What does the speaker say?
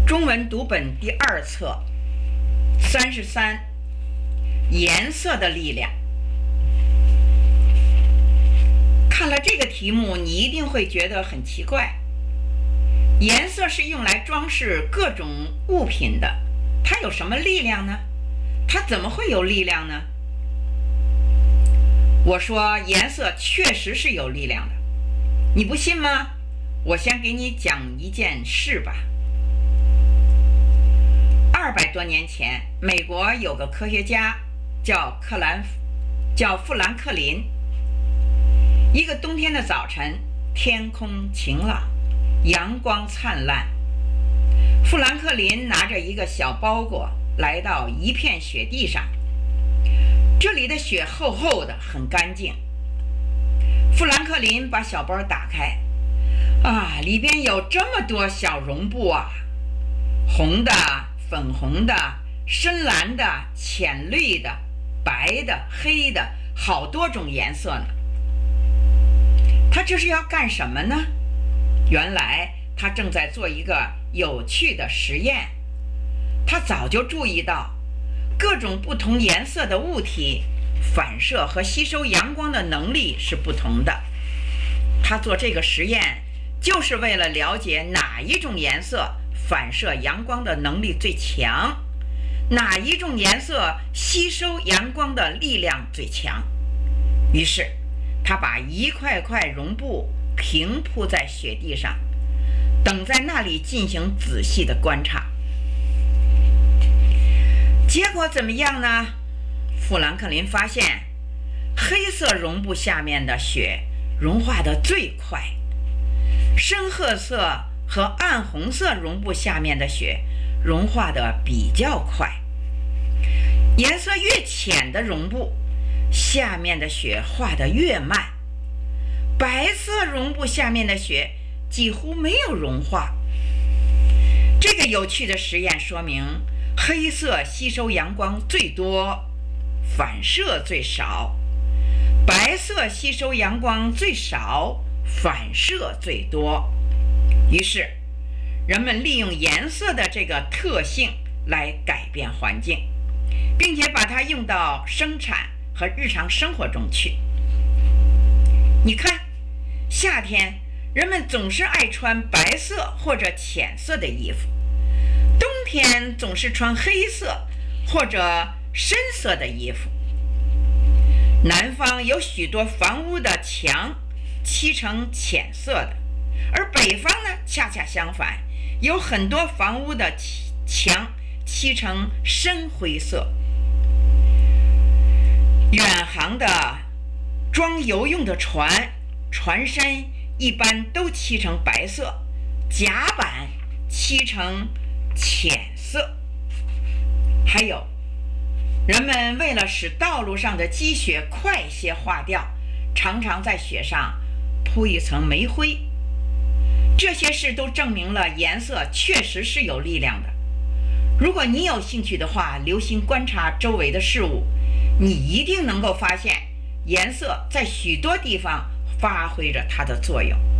中文读本第2册33，颜色的力量。看了这个题目，你一定会觉得很奇怪。颜色是用来装饰各种物品的，它有什么力量呢？它怎么会有力量呢？我说颜色确实是有力量的，你不信吗？我先给你讲一件事吧。200多年前，美国有个科学家叫富兰克林。一个冬天的早晨，天空晴朗，阳光灿烂。富兰克林拿着一个小包裹来到一片雪地上，这里的雪厚厚的，很干净。富兰克林把小包打开，里边有这么多小绒布啊，红的、粉红的、深蓝的、浅绿的、白的、黑的，好多种颜色呢。他这是要干什么呢？原来他正在做一个有趣的实验。他早就注意到各种不同颜色的物体反射和吸收阳光的能力是不同的。他做这个实验就是为了了解哪一种颜色反射阳光的能力最强，哪一种颜色吸收阳光的力量最强。于是他把一块块绒布平铺在雪地上，等在那里进行仔细的观察。结果怎么样呢？富兰克林发现黑色绒布下面的雪融化得最快，深褐色和暗红色绒布下面的雪融化得比较快。颜色越浅的绒布下面的雪化得越慢，白色绒布下面的雪几乎没有融化。这个有趣的实验说明，黑色吸收阳光最多，反射最少；白色吸收阳光最少，反射最多。于是，人们利用颜色的这个特性来改变环境，并且把它用到生产和日常生活中去。你看，夏天人们总是爱穿白色或者浅色的衣服，冬天总是穿黑色或者深色的衣服。南方有许多房屋的墙漆成浅色的，而北方呢，恰恰相反，有很多房屋的墙漆成深灰色。远航的装油用的船身一般都漆成白色，甲板漆成浅色。还有，人们为了使道路上的积雪快些化掉，常常在雪上铺一层煤灰。这些事都证明了颜色确实是有力量的。如果你有兴趣的话，留心观察周围的事物，你一定能够发现颜色在许多地方发挥着它的作用。